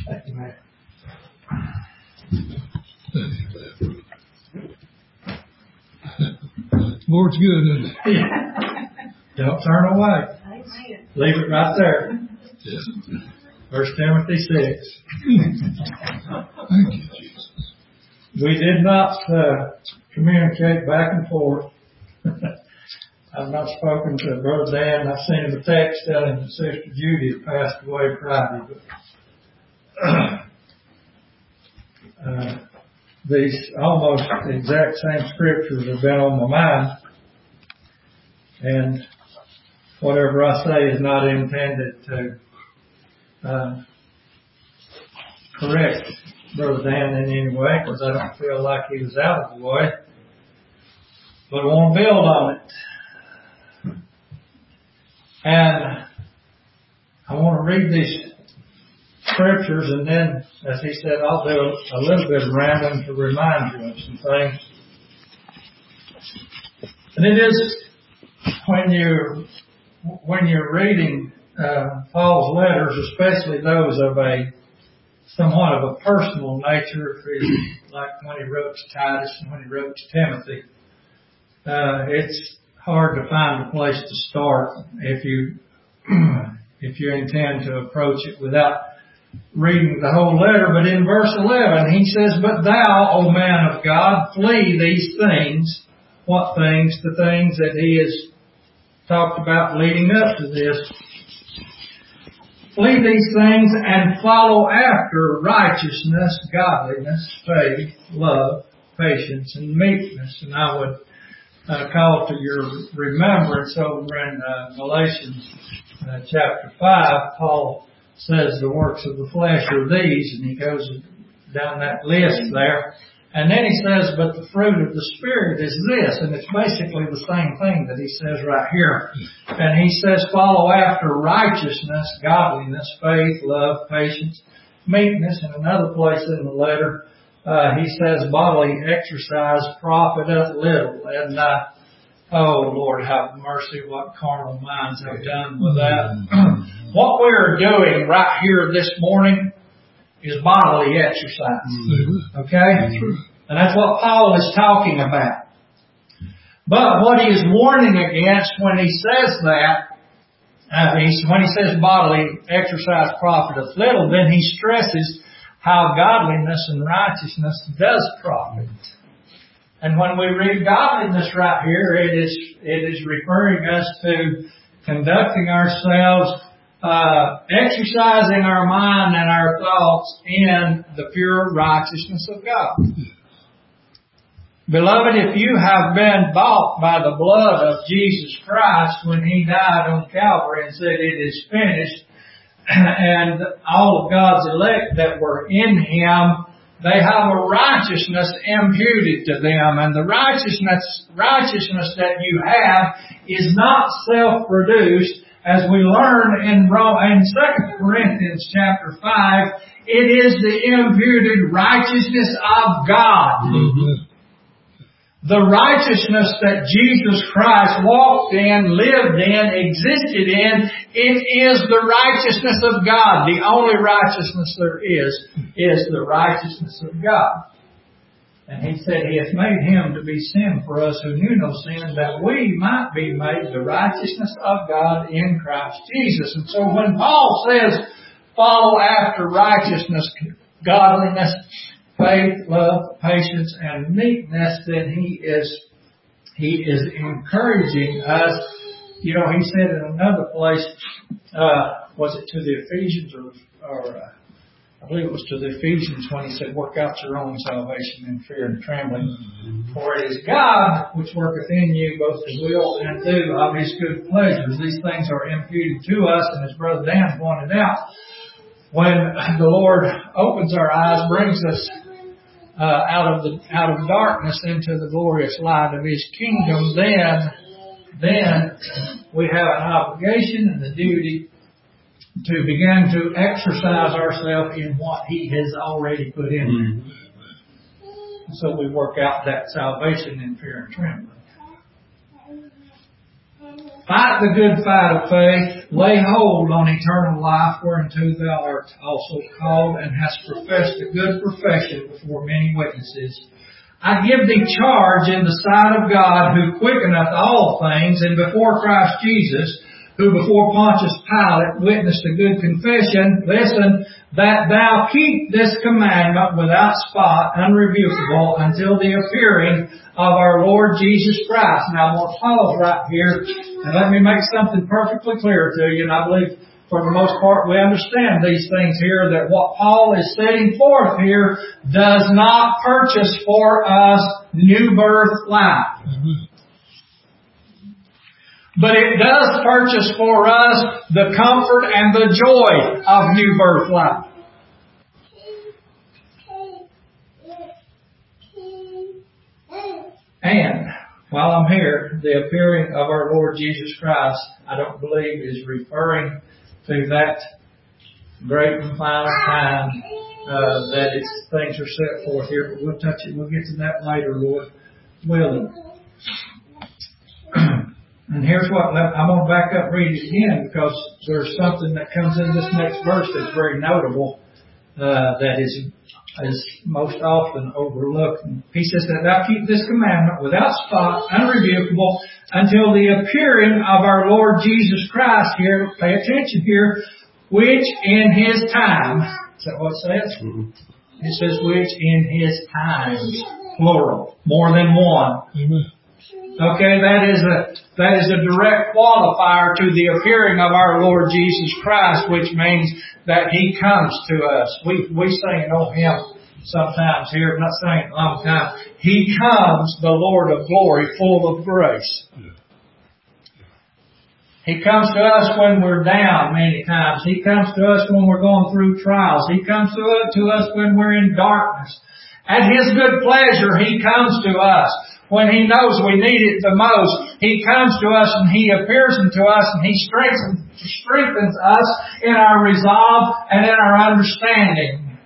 Amen. Lord's good, isn't it? Don't turn away. Leave it right there. Yes. 1 Timothy 6. Thank you, Jesus. We did not communicate back and forth. I've not spoken to Brother Dan. I sent him a text telling him Sister Judy had passed away Friday. But these almost the exact same scriptures have been on my mind. And whatever I say is not intended to correct Brother Dan in any way, because I don't feel like he was out of the way. But I want to build on it. And I want to read these scriptures, and then, as he said, I'll do a little bit of rambling to remind you of some things. And it is when you're reading Paul's letters, especially those of a somewhat of a personal nature, like when he wrote to Titus and when he wrote to Timothy, it's hard to find a place to start if you intend to approach it without reading the whole letter. But in verse 11, he says, "But thou, O man of God, flee these things." What things? The things that he has talked about leading up to this. "Flee these things and follow after righteousness, godliness, faith, love, patience, and meekness." And I would call to your remembrance over in Galatians chapter 5, Paul says the works of the flesh are these, and he goes down that list there. And then he says, "But the fruit of the Spirit is this," and it's basically the same thing that he says right here. And he says, "Follow after righteousness, godliness, faith, love, patience, meekness." In another place in the letter, he says, "Bodily exercise profiteth little." And, oh Lord, have mercy, what carnal minds have done with that. What we are doing right here this morning is bodily exercise. Okay? And that's what Paul is talking about. But what he is warning against when he says that, when he says bodily exercise profiteth little, then he stresses how godliness and righteousness does profit. And when we read godliness right here, it is referring us to conducting ourselves, exercising our mind and our thoughts in the pure righteousness of God. Beloved, if you have been bought by the blood of Jesus Christ when He died on Calvary and said it is finished, and all of God's elect that were in Him, they have a righteousness imputed to them. And the righteousness that you have is not self-produced. As we learn in 2 Corinthians chapter 5, it is the imputed righteousness of God. Mm-hmm. The righteousness that Jesus Christ walked in, lived in, existed in, it is the righteousness of God. The only righteousness there is the righteousness of God. And He said He hath made Him to be sin for us who knew no sin, that we might be made the righteousness of God in Christ Jesus. And so when Paul says, follow after righteousness, godliness, faith, love, patience, and meekness, then he is encouraging us. You know, he said in another place, was it to the Ephesians or I believe it was to the Ephesians when he said, work out your own salvation in fear and trembling. For it is God which worketh in you both to will and do of His good pleasures. These things are imputed to us, and as Brother Dan pointed out, when the Lord opens our eyes, brings us out of darkness into the glorious light of His kingdom, then we have an obligation and the duty to begin to exercise ourselves in what He has already put in there. So we work out that salvation in fear and trembling. Fight the good fight of faith, lay hold on eternal life, whereunto thou art also called, and hast professed a good profession before many witnesses. I give thee charge in the sight of God, who quickeneth all things, and before Christ Jesus, who before Pontius Pilate witnessed a good confession, listen, that thou keep this commandment without spot, unrebukable, until the appearing of our Lord Jesus Christ. Now I'm going to pause right here, and let me make something perfectly clear to you, and I believe for the most part we understand these things here, that what Paul is setting forth here does not purchase for us new birth life. Mm-hmm. But it does purchase for us the comfort and the joy of new birth life. And while I'm here, the appearing of our Lord Jesus Christ, I don't believe is referring to that great and final time that things are set forth here. But we'll touch it. We'll get to that later, Lord willing. And here's what, I'm going to back up and read it again, because there's something that comes in this next verse that's very notable, that is most often overlooked. And he says that thou keep this commandment without spot, unrebukable, until the appearing of our Lord Jesus Christ here, pay attention here, which in His time, is that what it says? Mm-hmm. It says which in His times, plural, more than one. Amen. Okay, that is a direct qualifier to the appearing of our Lord Jesus Christ, which means that He comes to us. We sing an old hymn sometimes here, I'm not saying it a long time. He comes, the Lord of glory, full of grace. He comes to us when we're down many times. He comes to us when we're going through trials. He comes to us when we're in darkness. At His good pleasure, He comes to us. When He knows we need it the most, He comes to us and He appears unto us and He strengthens us in our resolve and in our understanding.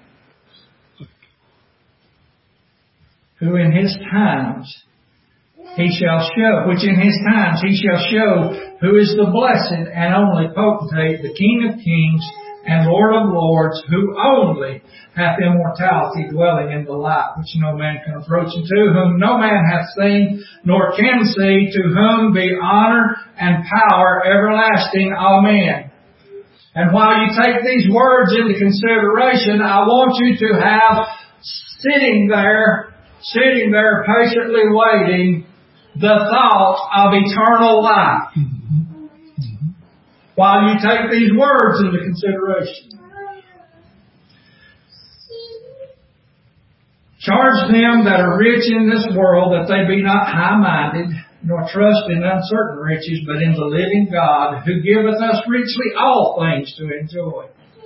Who in His times He shall show, which in His times He shall show who is the blessed and only potentate, the King of kings and Lord of lords, who only hath immortality, dwelling in the light which no man can approach unto, whom no man hath seen nor can see, to whom be honor and power everlasting. Amen. And while you take these words into consideration, I want you to have sitting there patiently waiting the thought of eternal life. While you take these words into consideration. Charge them that are rich in this world that they be not high-minded, nor trust in uncertain riches, but in the living God, who giveth us richly all things to enjoy.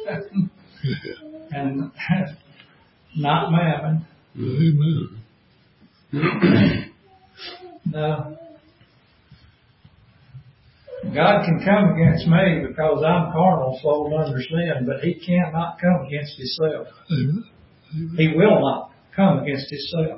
And not mammon. Amen. No. God can come against me because I'm carnal, sold under sin, but He cannot come against Himself. Amen. He will not come against Himself.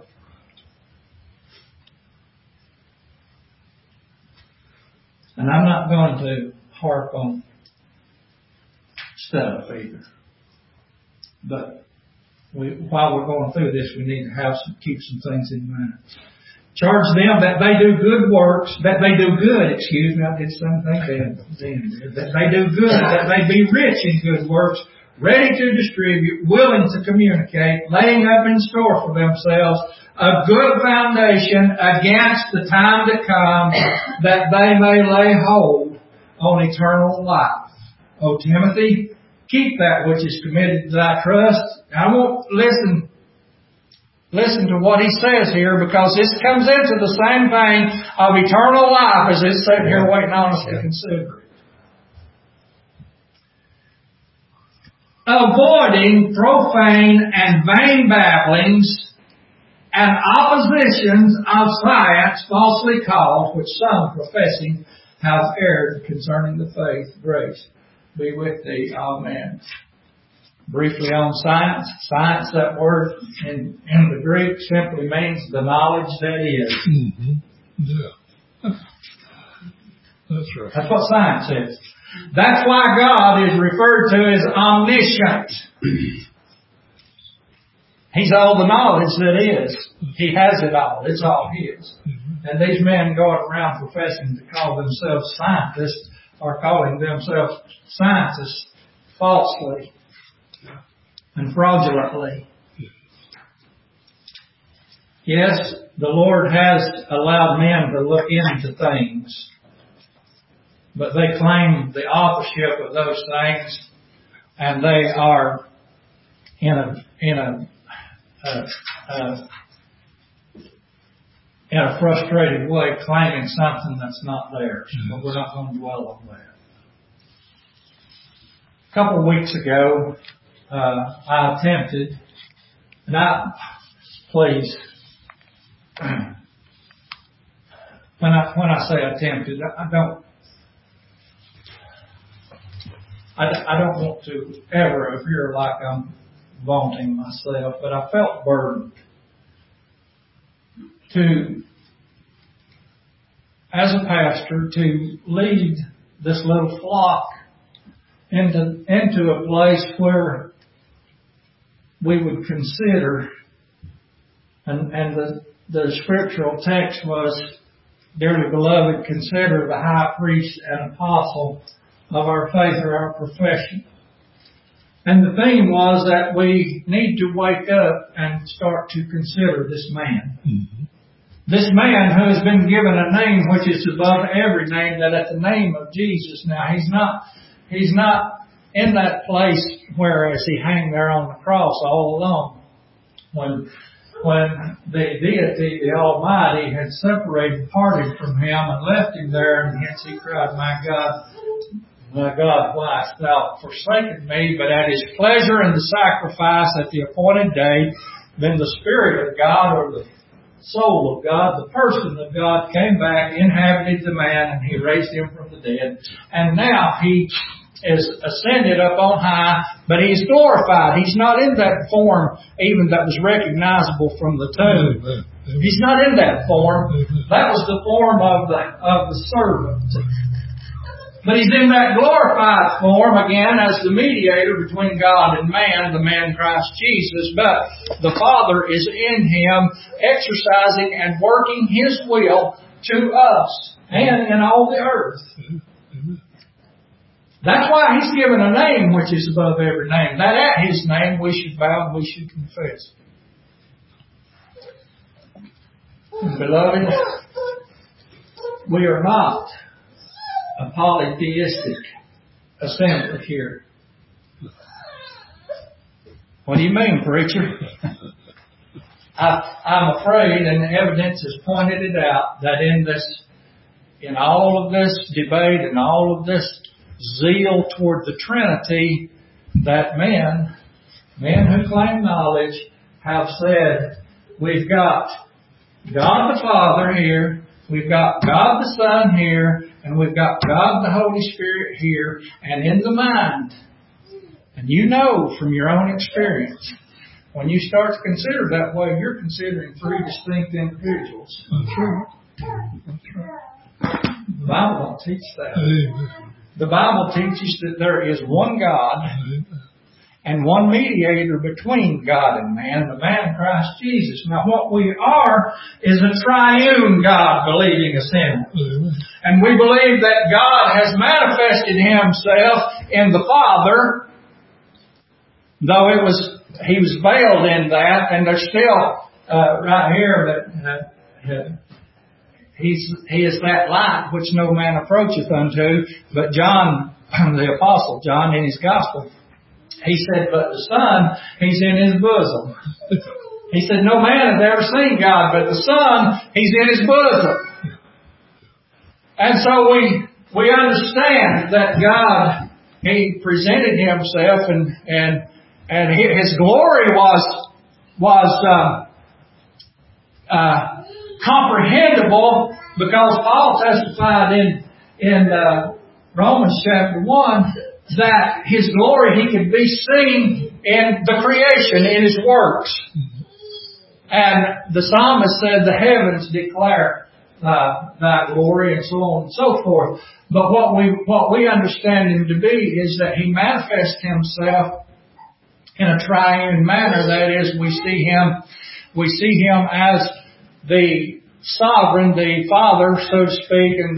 And I'm not going to harp on stuff either. But while we're going through this, we need to keep some things in mind. Charge them that they do good works, that they do good, I did something that they do good, that they be rich in good works, ready to distribute, willing to communicate, laying up in store for themselves a good foundation against the time to come, that they may lay hold on eternal life. O Timothy, keep that which is committed to thy trust. I won't listen to what he says here, because this comes into the same thing of eternal life as it's sitting here waiting on us to consider it. Avoiding profane and vain babblings and oppositions of science falsely called, which some professing have erred concerning the faith. Grace be with thee. Amen. Briefly on science. Science, that word in the Greek simply means the knowledge that is. Mm-hmm. Yeah. That's right. That's what science is. That's why God is referred to as omniscient. He's all the knowledge that is. He has it all. It's all His. And these men going around professing to call themselves scientists are calling themselves scientists falsely and fraudulently. Yes, the Lord has allowed men to look into things, but they claim the authorship of those things, and they are in a frustrated way claiming something that's not theirs. But we're not going to dwell on that. A couple of weeks ago, I attempted, and please, when I say attempted, I don't want to ever appear like I'm vaunting myself, but I felt burdened to, as a pastor, to lead this little flock into a place where we would consider, and the scriptural text was, dearly beloved, consider the high priest and apostle of our faith or our profession. And the theme was that we need to wake up and start to consider this man. Mm-hmm. This man who has been given a name which is above every name, that at the name of Jesus, now he's not in that place where as he hang there on the cross all alone. When the deity, the Almighty, had parted from him and left him there, and hence he cried, my God, why hast thou forsaken me? But at his pleasure and the sacrifice at the appointed day, then the Spirit of God, or the soul of God, the person of God, came back, inhabited the man, and He raised him from the dead. And now He is ascended up on high, but He's glorified. He's not in that form even that was recognizable from the tomb. He's not in that form. That was the form of the servant. But He's in that glorified form again as the mediator between God and man, the man Christ Jesus. But the Father is in Him, exercising and working His will to us and in all the earth. That's why He's given a name which is above every name. That at His name we should bow and we should confess. Beloved, we are not a polytheistic assembly here. What do you mean, preacher? I'm afraid, and the evidence has pointed it out, that in all of this debate and all of this zeal toward the Trinity, that men who claim knowledge have said, we've got God the Father here, we've got God the Son here, and we've got God the Holy Spirit here, and in the mind. And you know from your own experience, when you start to consider that way, you're considering three distinct individuals. That's right. The Bible don't teach that. The Bible teaches that there is one God and one mediator between God and man, the man Christ Jesus. Now what we are is a triune God believing assembly. And we believe that God has manifested Himself in the Father, though He was veiled in that, and there's still right here that He is that light which no man approacheth unto. But John, the Apostle John, in his Gospel, he said, but the Son, He's in His bosom. He said, no man has ever seen God, but the Son, He's in His bosom. And so we understand that God, He presented Himself, and His glory was comprehensible, because Paul testified in Romans chapter 1 that His glory, He could be seen in the creation, in His works. And the psalmist said, the heavens declare thy glory, and so on and so forth. But what we understand him to be is that he manifests himself in a triune manner. That is, we see him as the sovereign, the Father, so to speak, and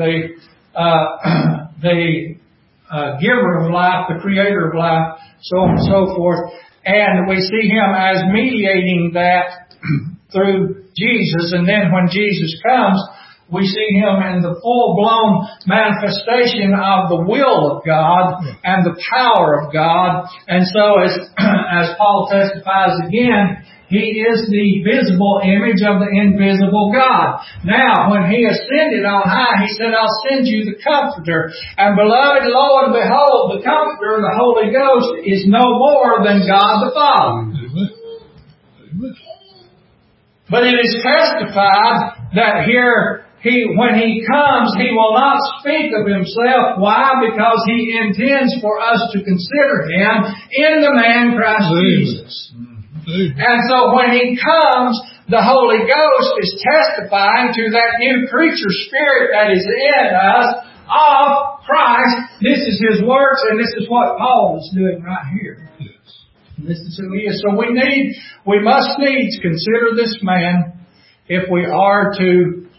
the giver of life, the creator of life, so on and so forth. And we see him as mediating that through Jesus. And then when Jesus comes, we see him in the full-blown manifestation of the will of God and the power of God. And so as Paul testifies again, he is the visible image of the invisible God. Now, when he ascended on high, he said, I'll send you the Comforter. And beloved, lo and behold, the Comforter, the Holy Ghost, is no more than God the Father. Amen. But it is testified that here, when he comes, he will not speak of himself. Why? Because he intends for us to consider him in the man Christ Jesus. And so when he comes, the Holy Ghost is testifying to that new creature spirit that is in us of Christ. This is his works, and this is what Paul is doing right here. Yes. And this is who he is. So we must needs consider this man if we are to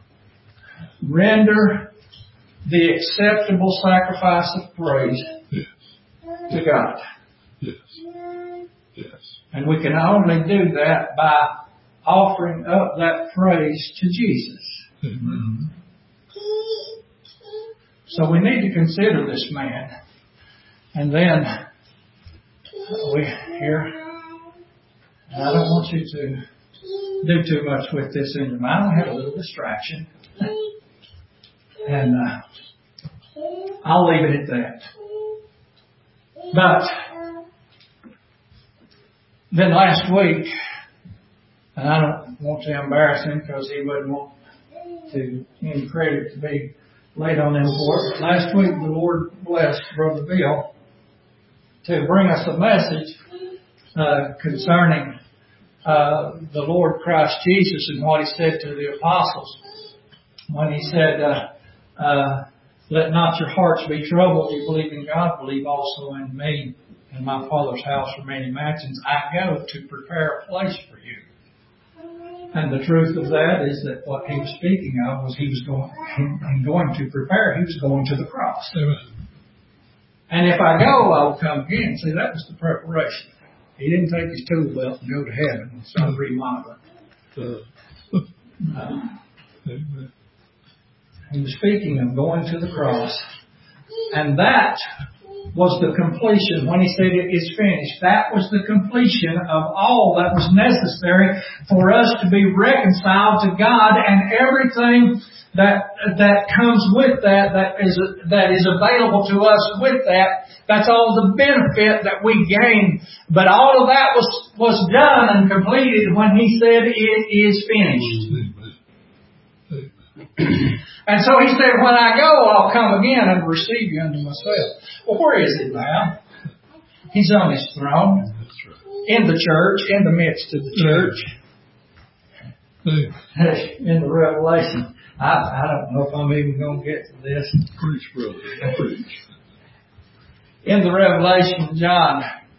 render the acceptable sacrifice of praise to God. Yes. Yes. And we can only do that by offering up that praise to Jesus. Amen. So we need to consider this man. And then and I don't want you to do too much with this in your mind. I had a little distraction. And I'll leave it at that. But then last week, and I don't want to embarrass him because he wouldn't want any credit to be laid on him for it. Last week the Lord blessed Brother Bill to bring us a message concerning the Lord Christ Jesus and what he said to the apostles when he said, let not your hearts be troubled. You believe in God, believe also in me. In my Father's house are many mansions. I go to prepare a place for you. And the truth of that is that what he was speaking of was he was going to prepare. He was going to the cross. Amen. And if I go, I will come again. See, that was the preparation. He didn't take his tool belt and go to heaven and start remodeling. Amen. He was speaking of going to the cross. And that was the completion. When he said it is finished, that was the completion of all that was necessary for us to be reconciled to God, and everything that comes with that is available to us with that. That's all the benefit that we gain. But all of that was done and completed when he said it is finished. And so he said, when I go, I'll come again and receive you unto myself. Well, where is he now? He's on his throne. In the church, in the midst of the church. In the Revelation. I don't know if I'm even going to get to this. Preach, brother. Preach. In the Revelation, John,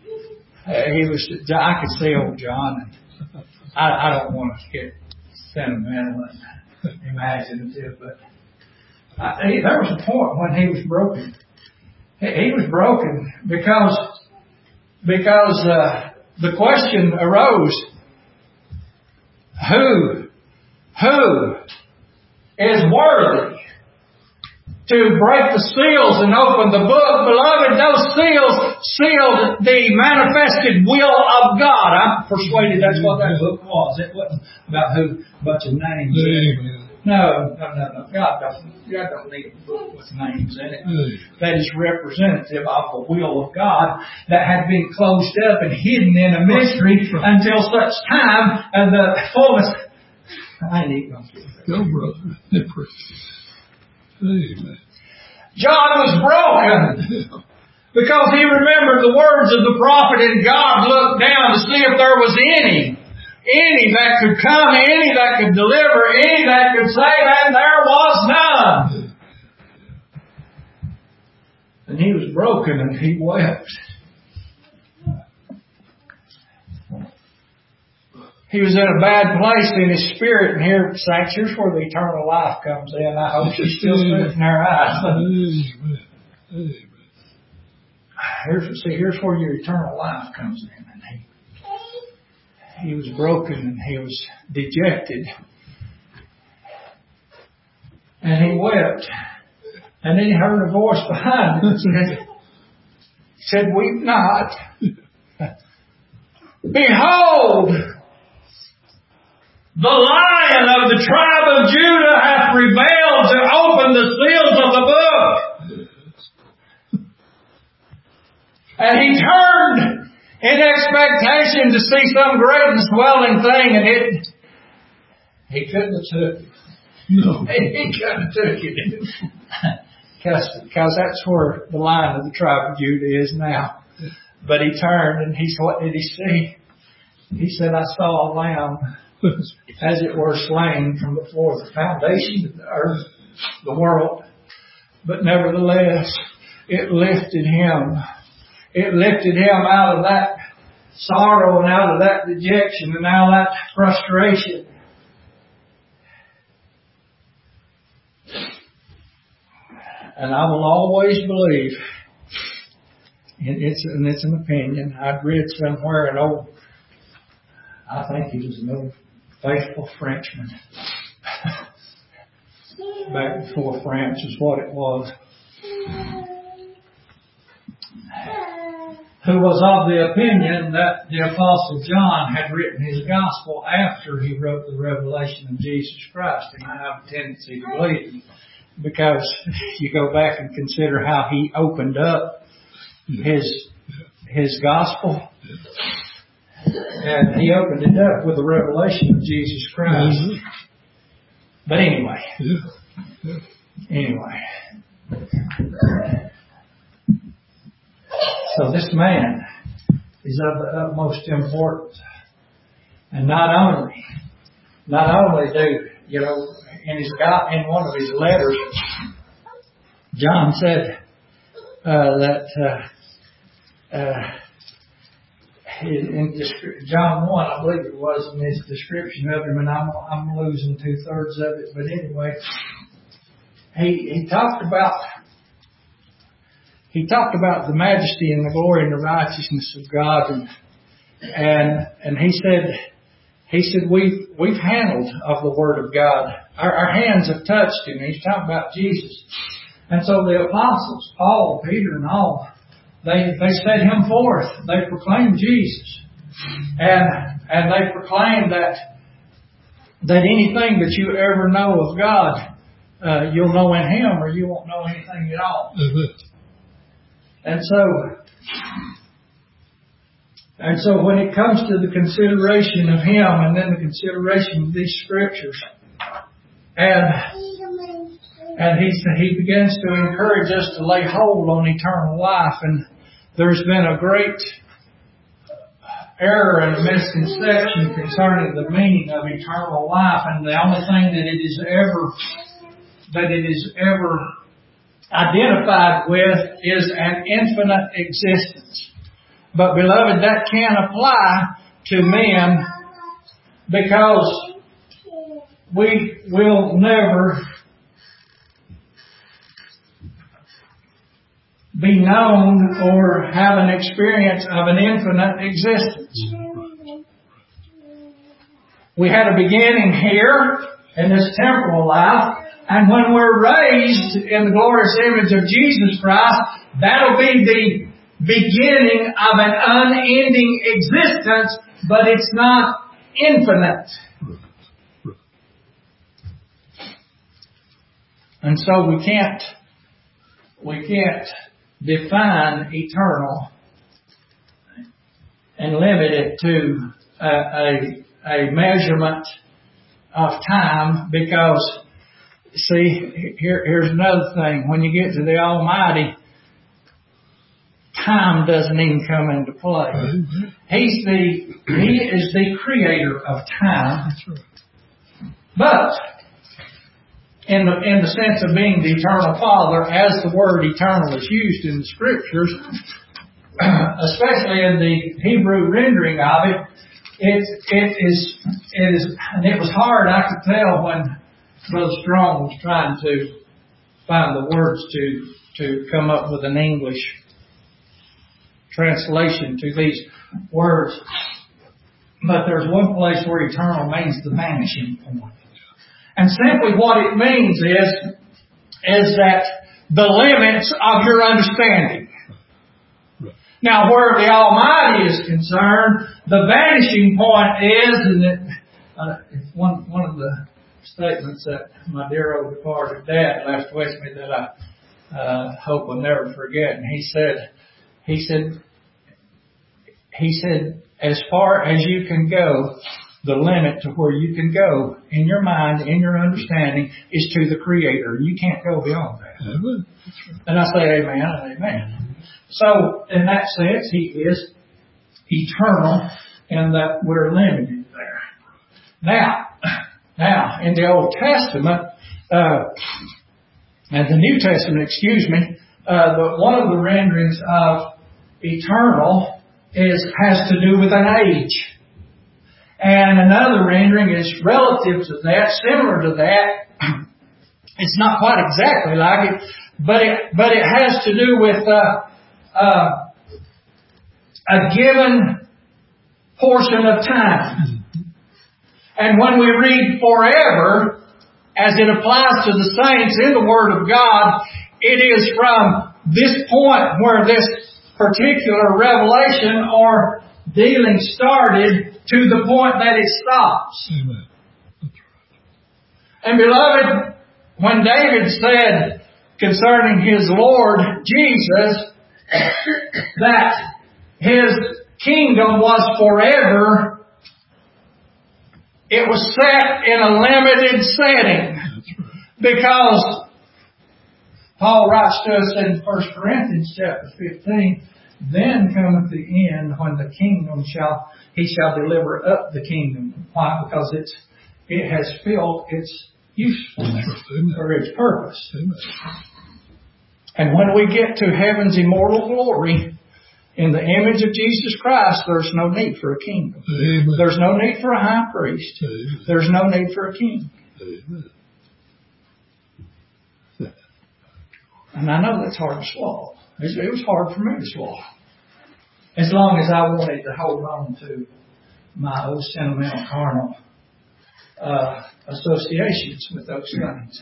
I could see old John. And I don't want to get sentimental and imaginative, but there was a point when he was broken. He was broken because the question arose: who is worthy to break the seals and open the book? Beloved, those seals sealed the manifested will of God. I'm persuaded that's what that book was. It wasn't about a bunch of names. No. God don't need a book with names in it. That is representative of the will of God that had been closed up and hidden in a mystery until such time as the fullness. I need to go, brother. Amen. John was broken because he remembered the words of the prophet, and God looked down to see if there was any any that could come, any that could deliver, any that could save, and there was none. And he was broken and he wept. He was in a bad place in his spirit, and here, saints, here's where the eternal life comes in. I hope she's still squinting her eyes. Here's where your eternal life comes in. And he was broken and he was dejected. And he wept. And then he heard a voice behind him and said, "Weep not. Behold, the Lion of the tribe of Judah hath prevailed to open the seals of the book." And he turned in expectation to see some great and swelling thing, and he couldn't have took it. No. He couldn't have took it. Because that's where the Lion of the tribe of Judah is now. But he turned and what did he see? He said, "I saw a lamb as it were slain from before the foundation of the earth, the world. But nevertheless, it lifted him. It lifted him out of that sorrow and out of that dejection and out of that frustration. And I will always believe, and it's an opinion, I'd read somewhere I think he was an old faithful Frenchman. Back before France was what it was. Who was of the opinion that the Apostle John had written his gospel after he wrote the revelation of Jesus Christ. And I have a tendency to believe him, because you go back and consider how he opened up his gospel. And he opened it up with the revelation of Jesus Christ. But anyway. So this man is of the utmost importance. And not only do, in one of his letters, John said that in John 1, I believe it was, in his description of him, and I'm losing 2/3 of it, but anyway, he talked about the majesty and the glory and the righteousness of God, and he said we've handled of the Word of God. Our hands have touched Him. He's talking about Jesus. And so the apostles, Paul, Peter, and all, they set Him forth. They proclaimed Jesus. And they proclaimed that anything that you ever know of God, you'll know in Him, or you won't know anything at all. And so when it comes to the consideration of Him, and then the consideration of these Scriptures, and he begins to encourage us to lay hold on eternal life. And there's been a great error and misconception concerning the meaning of eternal life, and the only thing that it is ever identified with is an infinite existence. But beloved, that can't apply to men, because we will never be known or have an experience of an infinite existence. We had a beginning here in this temporal life, and when we're raised in the glorious image of Jesus Christ, that'll be the beginning of an unending existence, but it's not infinite. And so we can't define eternal and limit it to a measurement of time, because see, here's another thing. When you get to the Almighty, time doesn't even come into play. Amen. He is the creator of time. That's right. But in the sense of being the eternal Father, as the word eternal is used in the Scriptures, especially in the Hebrew rendering of it, it is, and it was hard, I could tell when Brother Strong was trying to find the words to come up with an English translation to these words. But there's one place where eternal means the vanishing point. And simply what it means is that the limits of your understanding. Now, where the Almighty is concerned, the vanishing point is, and it's one of the statements that my dear old departed dad left with me that I hope I'll never forget. And he said, as far as you can go, the limit to where you can go in your mind, in your understanding, is to the Creator. You can't go beyond that. Amen. And I say amen and amen. So, in that sense, He is eternal and that we're limited there. Now, in the Old Testament, and the New Testament, excuse me, one of the renderings of eternal has to do with an age. And another rendering is relative to that, similar to that. It's not quite exactly like it, but it has to do with a given portion of time. And when we read forever, as it applies to the saints in the Word of God, it is from this point where this particular revelation or dealing started to the point that it stops. Amen. That's right. And beloved, when David said concerning his Lord Jesus that His kingdom was forever, it was set in a limited setting. That's right. Because Paul writes to us in 1 Corinthians chapter 15, then cometh the end when the kingdom He shall deliver up the kingdom. Why? Because it has filled its usefulness or its purpose. Amen. And when we get to heaven's immortal glory, in the image of Jesus Christ, there's no need for a kingdom. Amen. There's no need for a high priest. Amen. There's no need for a king. Amen. And I know that's hard to swallow. It was hard for me to swallow. As long as I wanted to hold on to my old sentimental carnal associations with those things.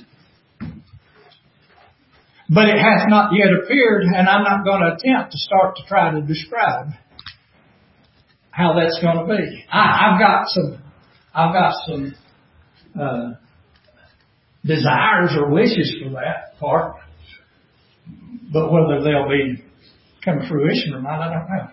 But it has not yet appeared, and I'm not going to attempt to start to try to describe how that's going to be. I've got some desires or wishes for that part, but whether they'll come to fruition or not, I don't know.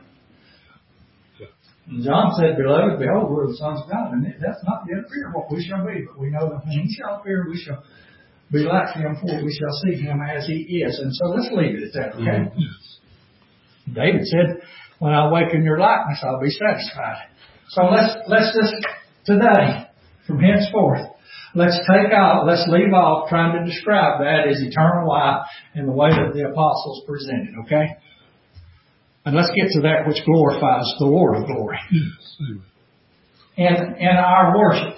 And John said, "Beloved, behold, we're the sons of God," and that's not yet appeared what we shall be, but we know that when He shall appear, we shall be like Him, for we shall see Him as He is. And so let's leave it at that, okay? Yes. David said, "When I awaken your likeness, I'll be satisfied." So let's just today, from henceforth, let's leave off trying to describe that as eternal life in the way that the apostles presented, okay? And let's get to that which glorifies the Lord of glory. Yes. Amen. In our worship.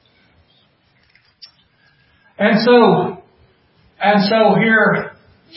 And so here,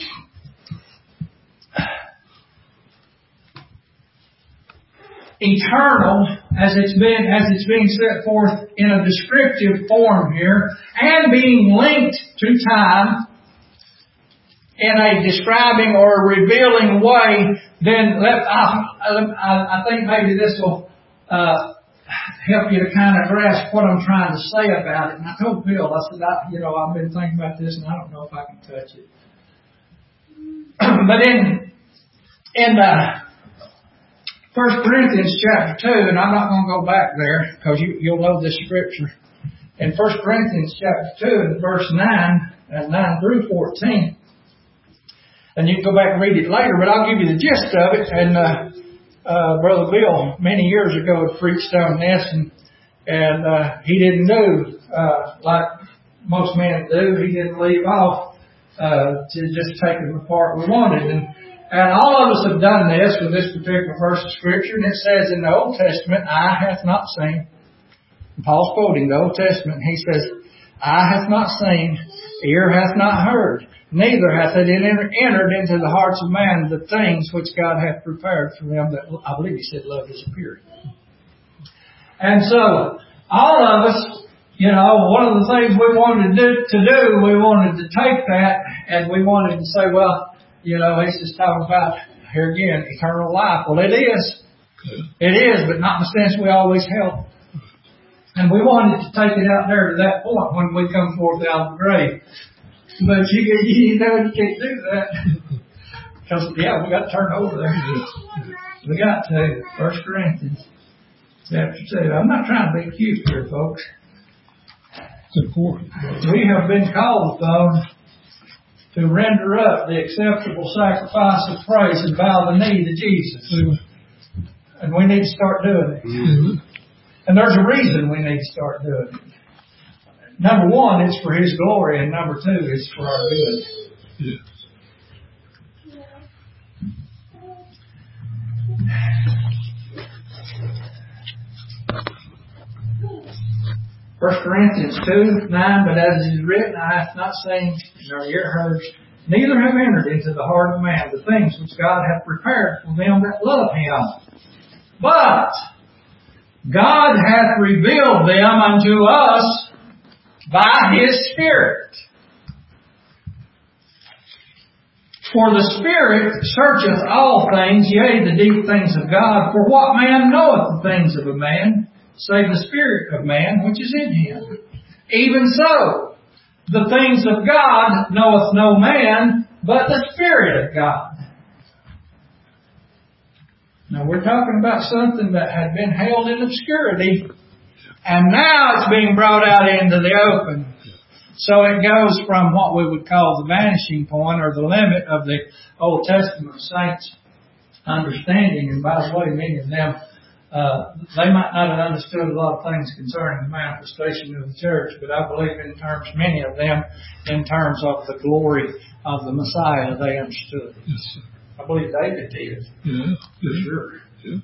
eternal, as it's being set forth in a descriptive form here, and being linked to time in a describing or a revealing way, then I think maybe this will help you to kind of grasp what I'm trying to say about it. And I told Bill, I said, I've been thinking about this and I don't know if I can touch it. But in 1 Corinthians chapter 2, and I'm not going to go back there because you'll know this scripture. In 1 Corinthians chapter 2 and verse 9 through 14, And you can go back and read it later, but I'll give you the gist of it. And Brother Bill, many years ago, had preached on this, and he didn't do like most men do. He didn't leave off to just take it apart we wanted. And all of us have done this with this particular verse of Scripture, and it says in the Old Testament, eye hath not seen. And Paul's quoting the Old Testament. He says, eye hath not seen, ear hath not heard, neither hath it entered into the hearts of man the things which God hath prepared for them that, I believe he said, love his appearing. And so, all of us, one of the things we wanted to do, we wanted to take that and we wanted to say, well, he's just talking about, here again, eternal life. Well, it is. It is, but not in the sense we always held. And we wanted to take it out there to that point when we come forth out of the grave. But you can't do that. Because, we got to turn over there. We got to. 1 Corinthians chapter 2. I'm not trying to be cute here, folks. It's important. We have been called upon to render up the acceptable sacrifice of praise and bow the knee to Jesus. And we need to start doing it. Mm-hmm. And there's a reason we need to start doing it. Number one, it's for His glory, and number two, it's for our good. Yes. 1 Corinthians 2:9, but as it is written, eye hath not seen, nor ear heard, neither have entered into the heart of man the things which God hath prepared for them that love Him. But God hath revealed them unto us by His Spirit. For the Spirit searcheth all things, yea, the deep things of God. For what man knoweth the things of a man, save the Spirit of man which is in him? Even so, the things of God knoweth no man, but the Spirit of God. Now we're talking about something that had been held in obscurity, and now it's being brought out into the open. So it goes from what we would call the vanishing point or the limit of the Old Testament saints' understanding. And by the way, many of them, they might not have understood a lot of things concerning the manifestation of the church, but I believe many of them, in terms of the glory of the Messiah, they understood. Yes, sir. I believe David did. Yeah. For sure. Yeah.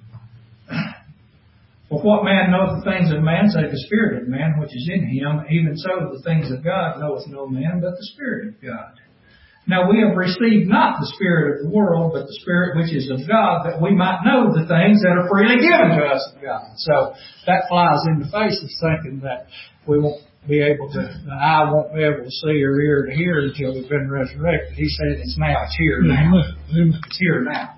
For what man knoweth the things of man, save the Spirit of man which is in him? Even so, the things of God knoweth no man, but the Spirit of God. Now we have received not the spirit of the world, but the Spirit which is of God, that we might know the things that are freely given to us of God. So that flies in the face of thinking that we won't be able to, the eye won't be able to see or ear to hear until we've been resurrected. He said it's now, it's here now. It's here now.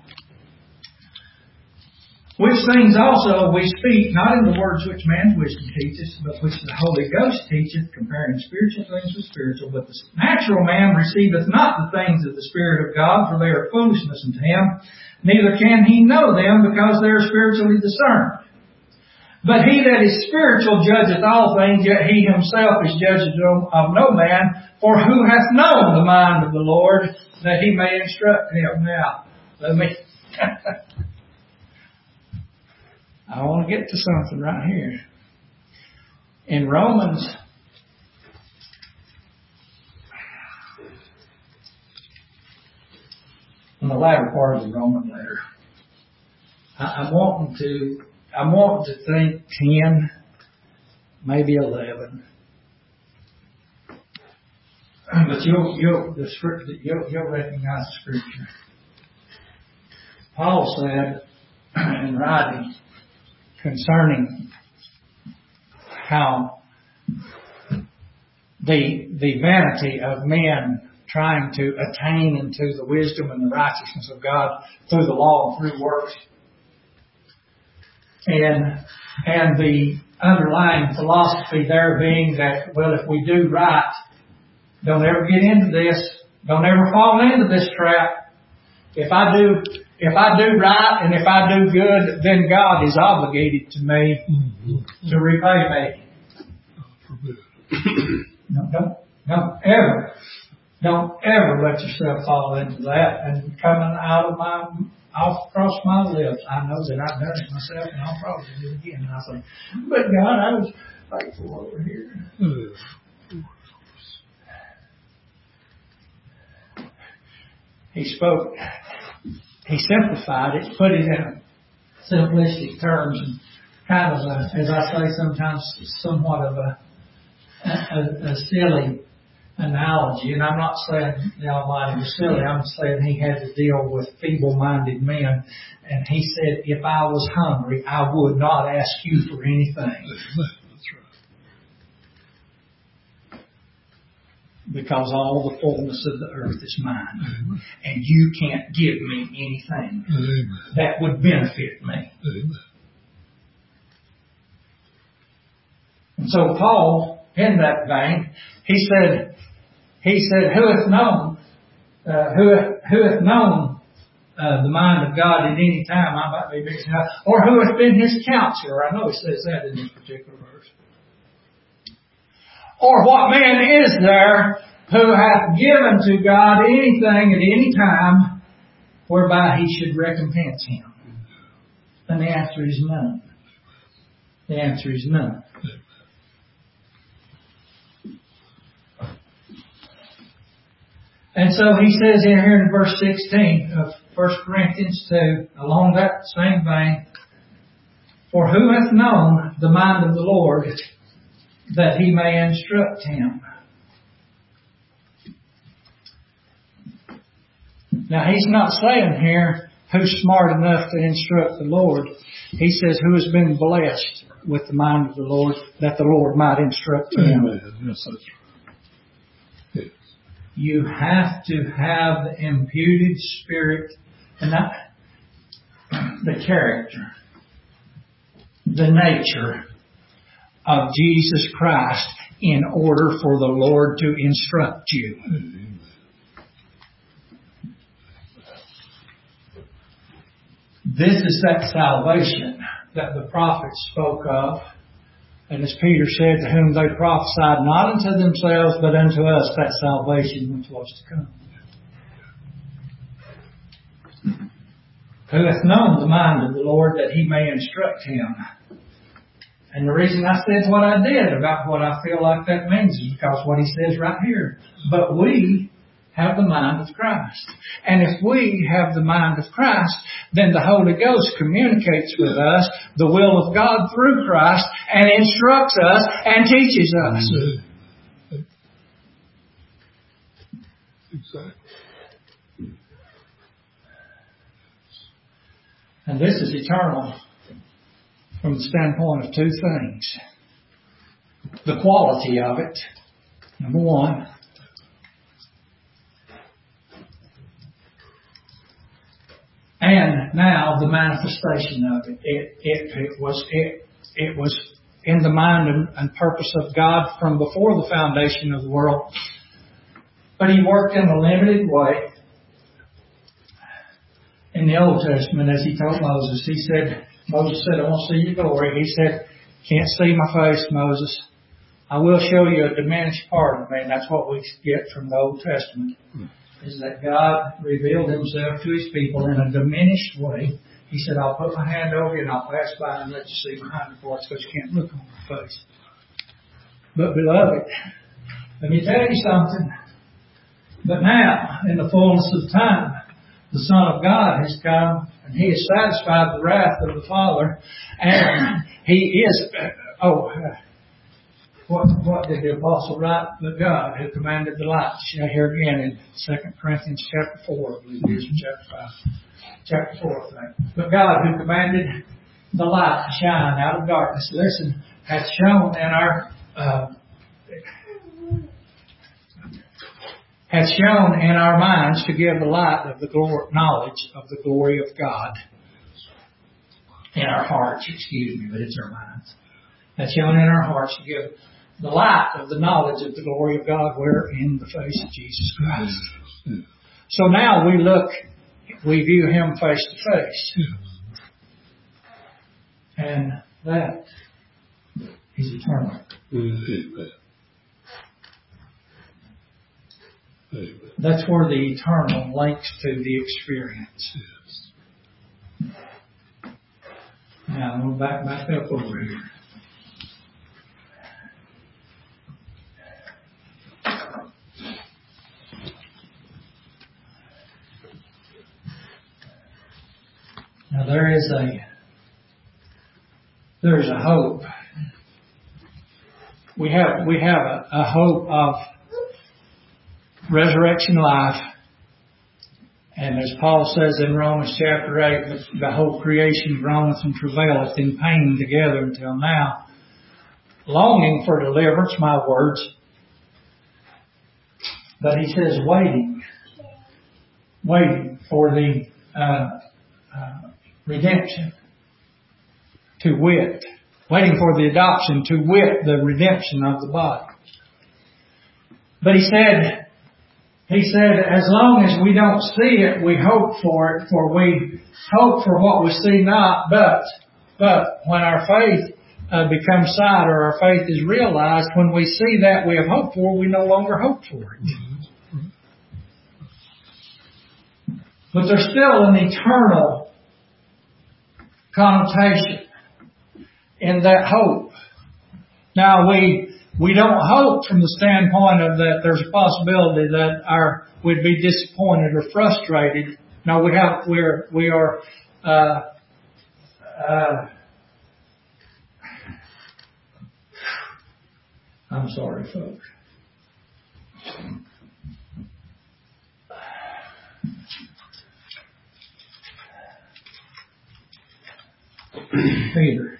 Which things also we speak, not in the words which man's wisdom teaches, but which the Holy Ghost teacheth, comparing spiritual things with spiritual. But the natural man receiveth not the things of the Spirit of God, for they are foolishness unto him. Neither can he know them, because they are spiritually discerned. But he that is spiritual judgeth all things, yet he himself is judged of no man. For who hath known the mind of the Lord, that he may instruct him? Now, let me... I want to get to something right here. In Romans, in the latter part of the Roman letter, I'm wanting to think 10, maybe 11. But you'll recognize the Scripture. Paul said in writing concerning how the vanity of men trying to attain into the wisdom and the righteousness of God through the law and through works, and the underlying philosophy there being that, well, if we do right, don't ever get into this, don't ever fall into this trap. If I do right and if I do good, then God is obligated to me to repay me. No, don't ever Don't ever let yourself fall into that. And coming out of off across my lips, I know that I've done it myself, and I'll probably do it again. And I say, but God, I was faithful over here. He spoke. He simplified it, put it in simplistic terms, and kind of, as I say sometimes, somewhat of a silly analogy. And I'm not saying the Almighty was silly. I'm saying He had to deal with feeble-minded men. And He said, if I was hungry, I would not ask you for anything. That's right. Because all the fullness of the earth is mine. Amen. And you can't give me anything Amen. That would benefit me. Amen. And so Paul, in that vein, he said, who hath known the mind of God at any time? I might be mixing up. Or who hath been His counselor? I know he says that in this particular verse. Or what man is there who hath given to God anything at any time whereby He should recompense him? And the answer is none. The answer is none. And so he says in here in verse 16 of 1 Corinthians 2, along that same vein, for who hath known the mind of the Lord that He may instruct him? Now He's not saying here who's smart enough to instruct the Lord. He says who has been blessed with the mind of the Lord that the Lord might instruct him. Yes, that's right. You have to have the imputed spirit and the character, the nature of Jesus Christ in order for the Lord to instruct you. This is that salvation that the prophets spoke of. And as Peter said, to whom they prophesied not unto themselves, but unto us, that salvation which was to come. Who hath known the mind of the Lord that He may instruct him? And the reason I said what I did about what I feel like that means is because what he says right here. But we have the mind of Christ. And if we have the mind of Christ, then the Holy Ghost communicates with us the will of God through Christ and instructs us and teaches us. Exactly. And this is eternal from the standpoint of two things. The quality of it, number one. And now the manifestation of it. It was in the mind and purpose of God from before the foundation of the world. But He worked in a limited way. In the Old Testament, as He told Moses, Moses said, I want to see your glory. He said, can't see my face, Moses. I will show you a diminished part of me. And that's what we get from the Old Testament. Is that God revealed Himself to His people in a diminished way. He said, I'll put my hand over you and I'll pass by and let you see behind the parts because you can't look on my face. But beloved, let me tell you something. But now, in the fullness of time, the Son of God has come and He has satisfied the wrath of the Father. And He is, what did the Apostle write? But God who commanded the light. Here again in 2 Corinthians chapter 4, I believe it is, chapter 5. Chapter 4, I think. But God who commanded the light to shine out of darkness, listen, hath shown in our minds to give the light of the knowledge of the glory of God in our hearts, but it's our minds. Hath shown in our hearts to give the light of the knowledge of the glory of God where in the face of Jesus Christ. So now we view Him face to face. And that is eternal. Amen. That's where the eternal links to the experience. Yes. Now I'm going to back up over here. Now there's a hope. We have a hope of resurrection life. And as Paul says in Romans chapter 8, the whole creation groaneth and travaileth in pain together until now, longing for deliverance, my words. But he says waiting for the redemption, to wit, waiting for the adoption, to wit, the redemption of the body. But he said, as long as we don't see it, we hope for it, for we hope for what we see not, but when our faith becomes sight, or our faith is realized, when we see that we have hoped for, we no longer hope for it. But there's still an eternal connotation in that hope. Now we don't hope from the standpoint of that there's a possibility that we'd be disappointed or frustrated. No, we are I'm sorry, folks. Peter.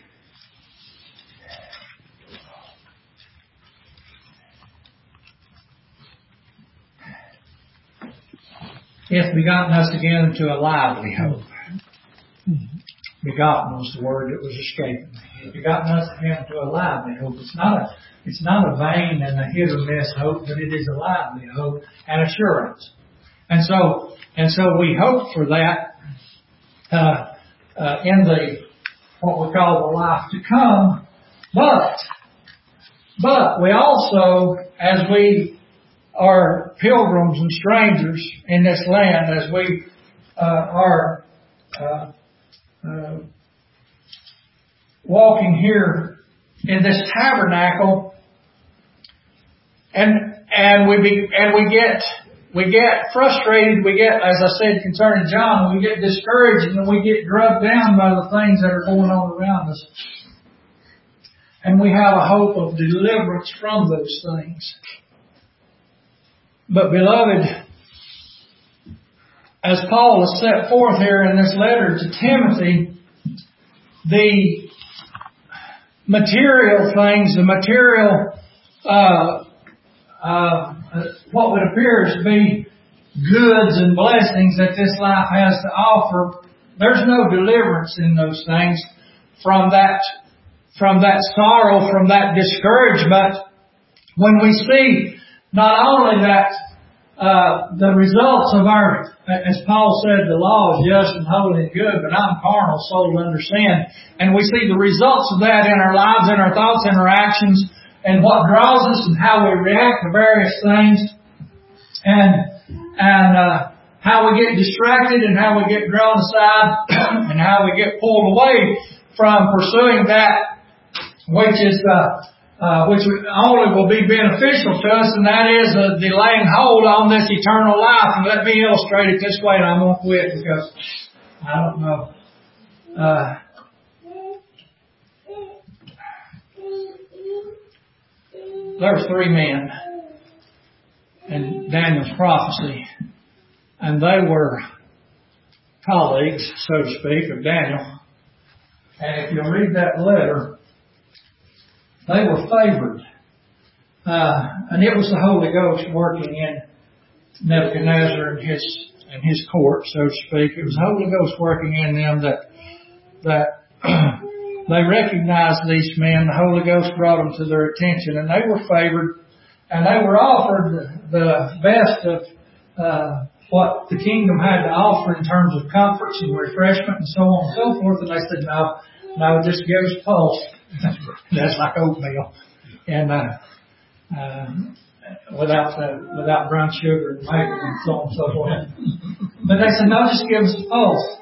He hath begotten us again into a lively hope. Begotten was the word that was escaping me. He hath begotten us again into a lively hope. It's not a vain and a hit or miss hope, but it is a lively hope and assurance. And so we hope for that in the what we call the life to come. But we also, as we are pilgrims and strangers in this land, as we are walking here in this tabernacle, and we get frustrated, we get, as I said concerning John, we get discouraged and we get drugged down by the things that are going on around us. And we have a hope of deliverance from those things. But beloved, as Paul has set forth here in this letter to Timothy, the material things, the material, what would appear to be goods and blessings that this life has to offer, there's no deliverance in those things from that sorrow, from that discouragement, when we see not only that the results of our, as Paul said, the law is just and holy and good, but I'm carnal, sold under sin. And we see the results of that in our lives, in our thoughts, in our actions, and what draws us and how we react to various things, and how we get distracted and how we get drawn aside and how we get pulled away from pursuing that which only will be beneficial to us, and that is delaying hold on this eternal life. And let me illustrate it this way, and I'm going to quit because I don't know. There's 3 men in Daniel's prophecy, and they were colleagues, so to speak, of Daniel. And if you read that letter, they were favored. And it was the Holy Ghost working in Nebuchadnezzar and his court, so to speak. It was the Holy Ghost working in them that they recognized these men. The Holy Ghost brought them to their attention, and they were favored, and they were offered the best of what the kingdom had to offer in terms of comforts and refreshment and so on and so forth. And they said, no, just give us pulse. That's like oatmeal. And without brown sugar and maple and so on and so forth. But they said, no, just give us a pulse.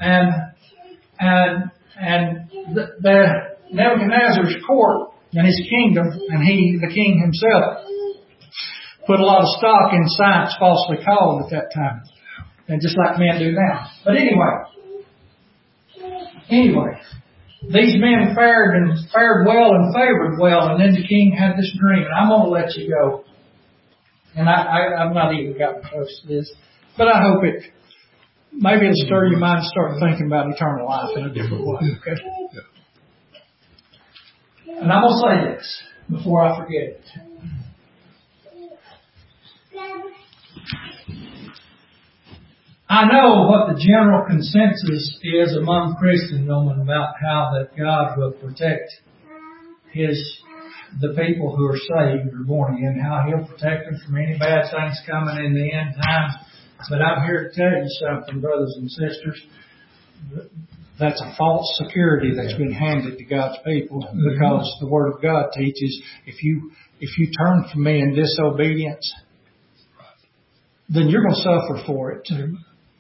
And the Nebuchadnezzar's court and his kingdom, and the king himself, put a lot of stock in science falsely called at that time. And just like men do now. But anyway, these men fared well and favored well, and then the king had this dream, and I'm going to let you go. And I've not even gotten close to this, but I hope maybe it'll stir your mind to start thinking about eternal life in a different way, okay? And I'm going to say this before I forget it. I know what the general consensus is among Christendom about how that God will protect the people who are saved or born again, how He'll protect them from any bad things coming in the end time. But I'm here to tell you something, brothers and sisters. That's a false security that's been handed to God's people, because the Word of God teaches if you turn from me in disobedience, then you're going to suffer for it too.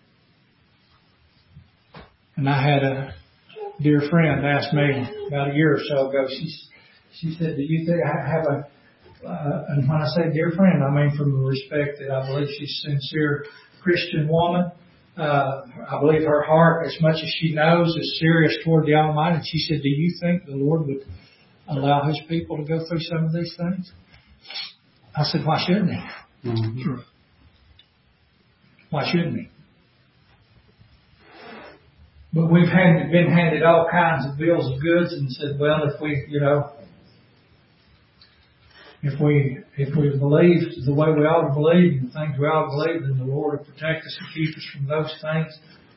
And I had a dear friend ask me about a year or so ago. She said, "Do you think I have and when I say dear friend, I mean from the respect that I believe she's a sincere Christian woman. I believe her heart, as much as she knows, is serious toward the Almighty." And she said, "Do you think the Lord would allow His people to go through some of these things?" I said, "Why shouldn't He?" Mm-hmm. Why shouldn't He? But we've been handed all kinds of bills of goods and said, well, if we believe the way we ought to believe and the things we ought to believe, then the Lord will protect us and keep us from those things.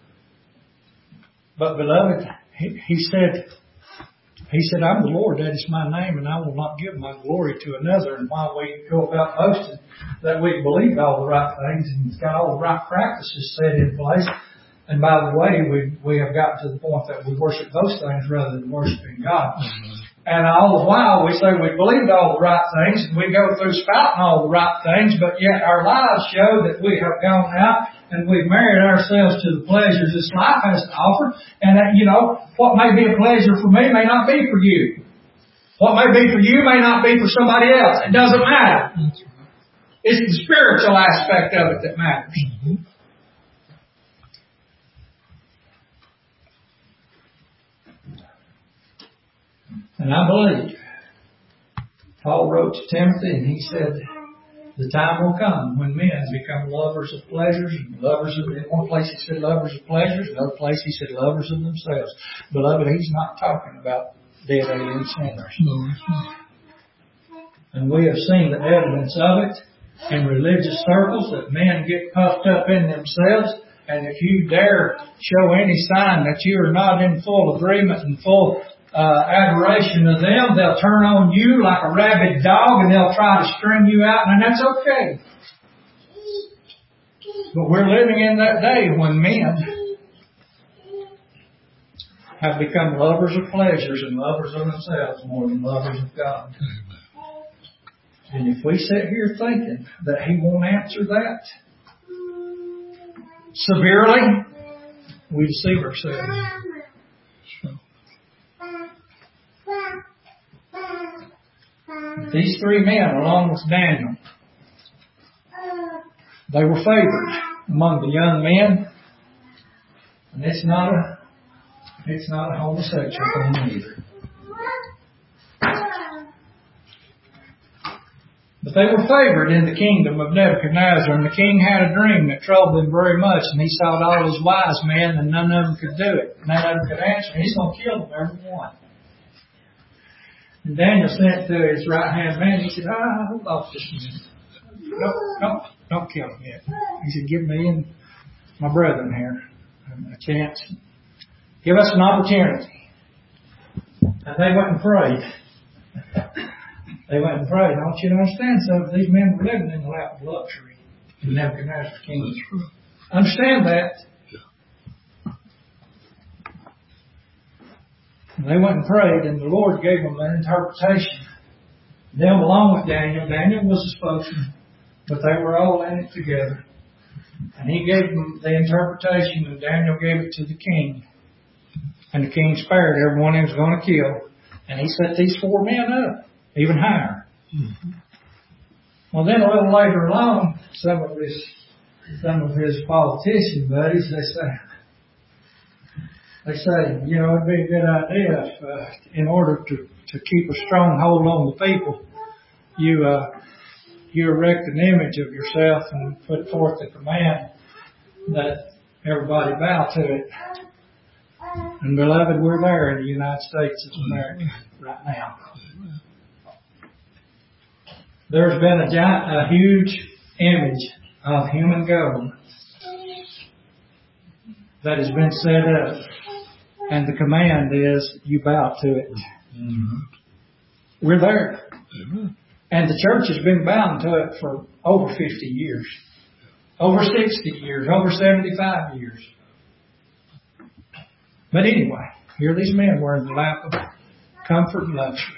But beloved, He said, I'm the Lord, that is my name, and I will not give my glory to another. And while we go about boasting that we believe all the right things and got all the right practices set in place, and by the way, we have gotten to the point that we worship those things rather than worshiping God. Mm-hmm. And all the while we say we believed all the right things and we go through spouting all the right things, but yet our lives show that we have gone out and we've married ourselves to the pleasures this life has to offer. And that, what may be a pleasure for me may not be for you. What may be for you may not be for somebody else. It doesn't matter. It's the spiritual aspect of it that matters. Mm-hmm. And I believe Paul wrote to Timothy and he said, the time will come when men become lovers of pleasures and in one place he said lovers of pleasures, another place he said lovers of themselves. Beloved, he's not talking about dead alien sinners. And we have seen the evidence of it in religious circles, that men get puffed up in themselves, and if you dare show any sign that you are not in full agreement and full adoration of them, they'll turn on you like a rabid dog and they'll try to string you out, and that's okay. But we're living in that day when men have become lovers of pleasures and lovers of themselves more than lovers of God. And if we sit here thinking that He won't answer that severely, we deceive ourselves. These three men, along with Daniel, they were favored among the young men, and it's not a homosexual thing either. But they were favored in the kingdom of Nebuchadnezzar, and the king had a dream that troubled him very much, and he sought all his wise men, and none of them could do it. None of them could answer. He's going to kill them, every one. And Daniel sent to his right-hand man. He said, hold off just a minute. Don't kill him yet. He said, give me and my brethren here a chance. Give us an opportunity. And they went and prayed. They went and prayed. I want you to understand something. These men were living in the lap of luxury in Nebuchadnezzar's kingdom. Understand that. And they went and prayed, and the Lord gave them an interpretation Them along with Daniel. Daniel was a spokesman, but they were all in it together. And he gave them the interpretation, and Daniel gave it to the king. And the king spared everyone he was going to kill. And he set these 4 men up, even higher. Mm-hmm. Well, then a little later along, some of his politician buddies, they say, you know, it'd be a good idea if, in order to keep a strong hold on the people, you erect an image of yourself and put forth the command that everybody bow to it. And beloved, we're there in the United States of America right now. There's been a huge image of human gold that has been set up, and the command is you bow to it. Mm-hmm. We're there. Mm-hmm. And the church has been bound to it for over 50 years, over 60 years, over 75 years. But anyway, here these men were in the lap of comfort and luxury.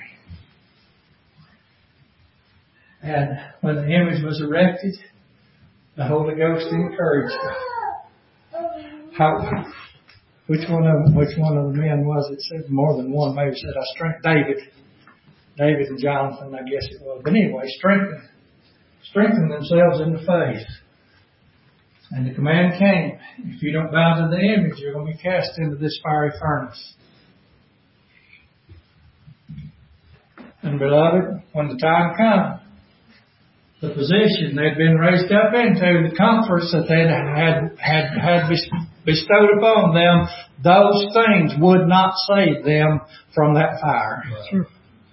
And when the image was erected, the Holy Ghost encouraged them. Which one of the men was it? Said more than one. Maybe said I strengthened David and Jonathan, I guess it was. But anyway, strengthen themselves in the faith. And the command came, if you don't bow to the image, you're going to be cast into this fiery furnace. And beloved, when the time comes, the position they'd been raised up into, the comforts that they had bestowed upon them, those things would not save them from that fire. Right.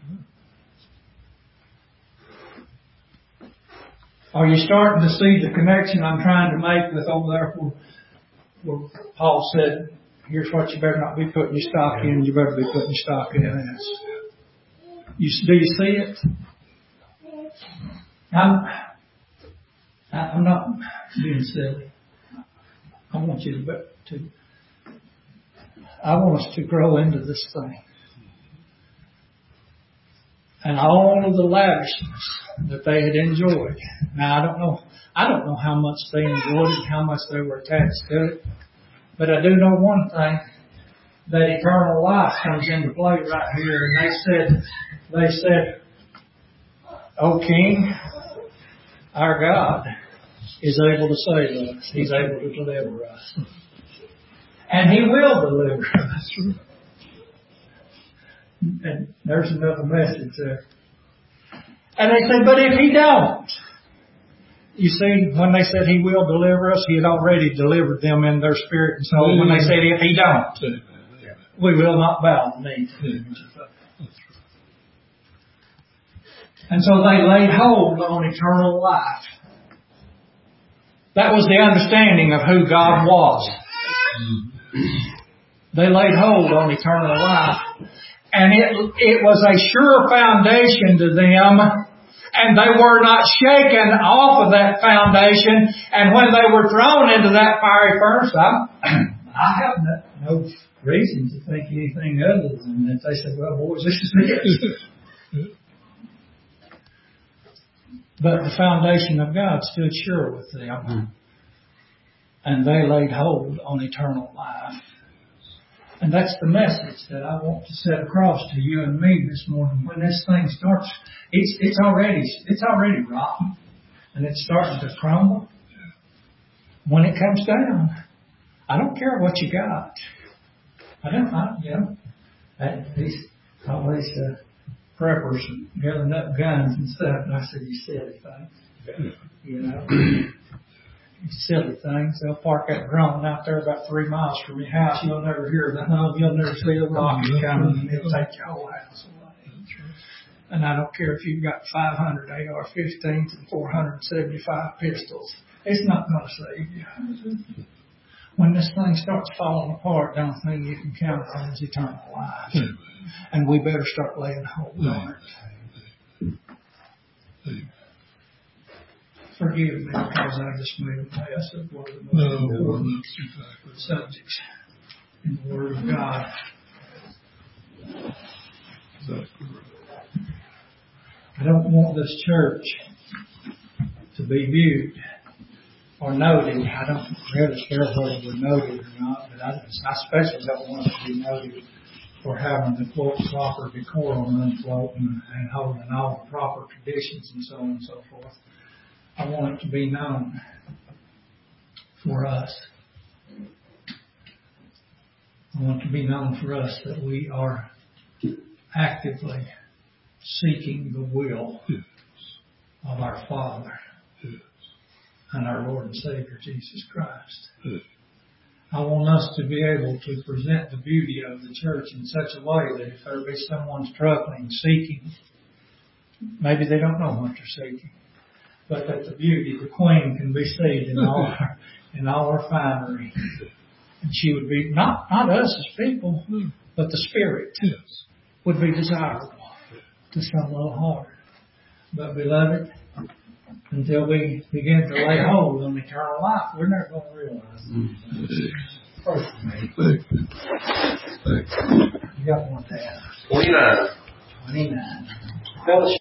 Are you starting to see the connection I'm trying to make with over there where Paul said, here's what you better not be putting your stock in, you better be putting your stock in this. Do you see it? I'm not being silly. I want us to grow into this thing. And all of the lavishness that they had enjoyed. Now I don't know how much they enjoyed it, how much they were attached to it. But I do know one thing, that eternal life comes into play right here. And they said, O King, our God is able to save us. He's able to deliver us. And He will deliver us. And there's another message there. And they said, but if He don't, you see, when they said He will deliver us, He had already delivered them in their spirit and soul. When they said, if He don't, we will not bow the knee to Him. And so they laid hold on eternal life. That was the understanding of who God was. They laid hold on eternal life. And it was a sure foundation to them, and they were not shaken off of that foundation. And when they were thrown into that fiery furnace, I have no reason to think anything other than that they said, well, boys, this is it. But the foundation of God stood sure with them. And they laid hold on eternal life. And that's the message that I want to set across to you and me this morning. When this thing starts, it's already rotten, and it's starting to crumble. When it comes down, I don't care what you got. All these preppers gathering up guns and stuff, and I said, you silly things. You know. Silly things. They'll park that drone out there about 3 miles from your house. You'll never hear the hum. You'll never see a rocket coming, and it'll take your whole house away. And I don't care if you've got 500 AR-15s and 475 pistols. It's not going to save you. When this thing starts falling apart, the only thing you can count on is eternal life. And we better start laying hold on it. Forgive me because I just made a mess of one of the most important subjects in the Word of God. I don't want this church to be viewed or noted. I don't really care whether we're noted or not, but I especially don't want it to be noted for having the quote proper decorum unquote and holding all the proper traditions and so on and so forth. I want it to be known for us. I want it to be known for us that we are actively seeking the will of our Father and our Lord and Savior Jesus Christ. I want us to be able to present the beauty of the church in such a way that if there be someone struggling, seeking, maybe they don't know what they're seeking, but that the beauty, the Queen, can be seen in all her finery. And she would be, not us as people, but the Spirit would be desirable to some little heart. But beloved, until we begin to lay hold on eternal life, we're never going to realize it. You got one there. 29. 29. Fellowship.